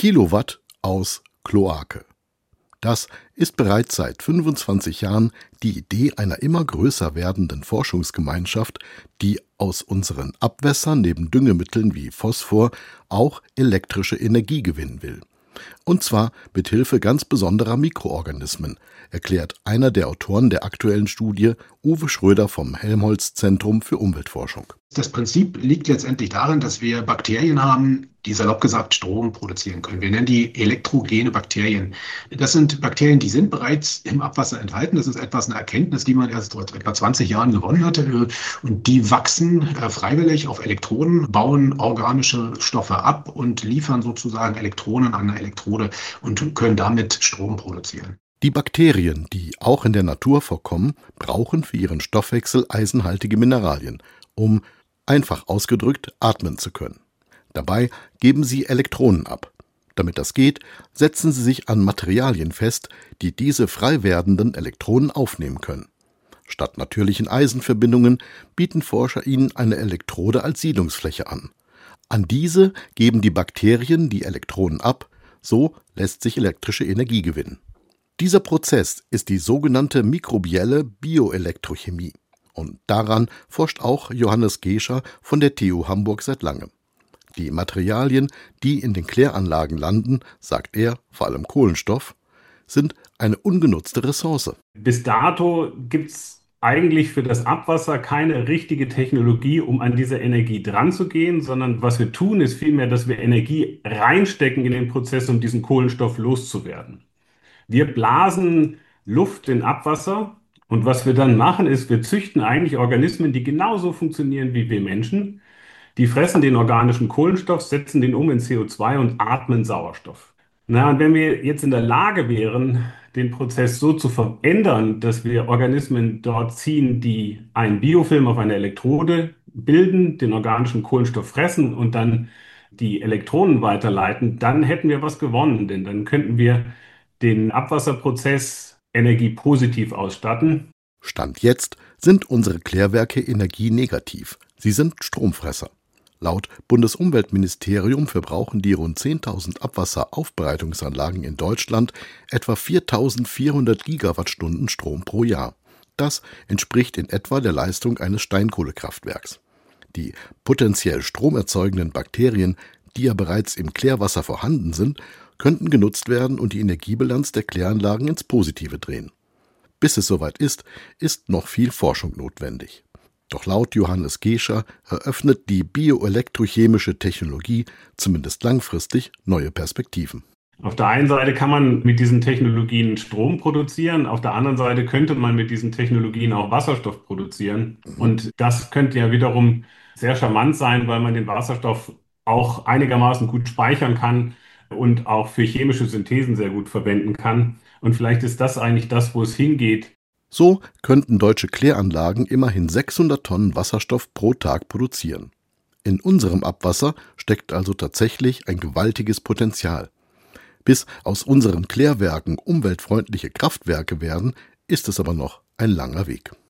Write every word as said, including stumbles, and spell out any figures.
Kilowatt aus Kloake. Das ist bereits seit fünfundzwanzig Jahren die Idee einer immer größer werdenden Forschungsgemeinschaft, die aus unseren Abwässern neben Düngemitteln wie Phosphor auch elektrische Energie gewinnen will. Und zwar mit Hilfe ganz besonderer Mikroorganismen, erklärt einer der Autoren der aktuellen Studie, Uwe Schröder vom Helmholtz-Zentrum für Umweltforschung. Das Prinzip liegt letztendlich darin, dass wir Bakterien haben, die salopp gesagt Strom produzieren können. Wir nennen die elektrogene Bakterien. Das sind Bakterien, die sind bereits im Abwasser enthalten. Das ist etwas eine Erkenntnis, die man erst vor etwa zwanzig Jahren gewonnen hatte. Und die wachsen freiwillig auf Elektroden, bauen organische Stoffe ab und liefern sozusagen Elektronen an eine Elektrode und können damit Strom produzieren. Die Bakterien, die auch in der Natur vorkommen, brauchen für ihren Stoffwechsel eisenhaltige Mineralien, um, einfach ausgedrückt, atmen zu können. Dabei geben sie Elektronen ab. Damit das geht, setzen sie sich an Materialien fest, die diese frei werdenden Elektronen aufnehmen können. Statt natürlichen Eisenverbindungen bieten Forscher ihnen eine Elektrode als Siedlungsfläche an. An diese geben die Bakterien die Elektronen ab, so lässt sich elektrische Energie gewinnen. Dieser Prozess ist die sogenannte mikrobielle Bioelektrochemie. Und daran forscht auch Johannes Gescher von der T U Hamburg seit langem. Die Materialien, die in den Kläranlagen landen, sagt er, vor allem Kohlenstoff, sind eine ungenutzte Ressource. Bis dato gibt es eigentlich für das Abwasser keine richtige Technologie, um an diese Energie dran zu gehen, sondern was wir tun, ist vielmehr, dass wir Energie reinstecken in den Prozess, um diesen Kohlenstoff loszuwerden. Wir blasen Luft in Abwasser und was wir dann machen, ist, wir züchten eigentlich Organismen, die genauso funktionieren wie wir Menschen. Die fressen den organischen Kohlenstoff, setzen den um in C O zwei und atmen Sauerstoff. Na, und wenn wir jetzt in der Lage wären, den Prozess so zu verändern, dass wir Organismen dort ziehen, die einen Biofilm auf einer Elektrode bilden, den organischen Kohlenstoff fressen und dann die Elektronen weiterleiten, dann hätten wir was gewonnen, denn dann könnten wir den Abwasserprozess energiepositiv ausstatten. Stand jetzt sind unsere Klärwerke energienegativ. Sie sind Stromfresser. Laut Bundesumweltministerium verbrauchen die rund zehntausend Abwasseraufbereitungsanlagen in Deutschland etwa viertausendvierhundert Gigawattstunden Strom pro Jahr. Das entspricht in etwa der Leistung eines Steinkohlekraftwerks. Die potenziell stromerzeugenden Bakterien, die ja bereits im Klärwasser vorhanden sind, könnten genutzt werden und die Energiebilanz der Kläranlagen ins Positive drehen. Bis es soweit ist, ist noch viel Forschung notwendig. Doch laut Johannes Gescher eröffnet die bioelektrochemische Technologie zumindest langfristig neue Perspektiven. Auf der einen Seite kann man mit diesen Technologien Strom produzieren, auf der anderen Seite könnte man mit diesen Technologien auch Wasserstoff produzieren. Und das könnte ja wiederum sehr charmant sein, weil man den Wasserstoff auch einigermaßen gut speichern kann und auch für chemische Synthesen sehr gut verwenden kann. Und vielleicht ist das eigentlich das, wo es hingeht. So könnten deutsche Kläranlagen immerhin sechshundert Tonnen Wasserstoff pro Tag produzieren. In unserem Abwasser steckt also tatsächlich ein gewaltiges Potenzial. Bis aus unseren Klärwerken umweltfreundliche Kraftwerke werden, ist es aber noch ein langer Weg.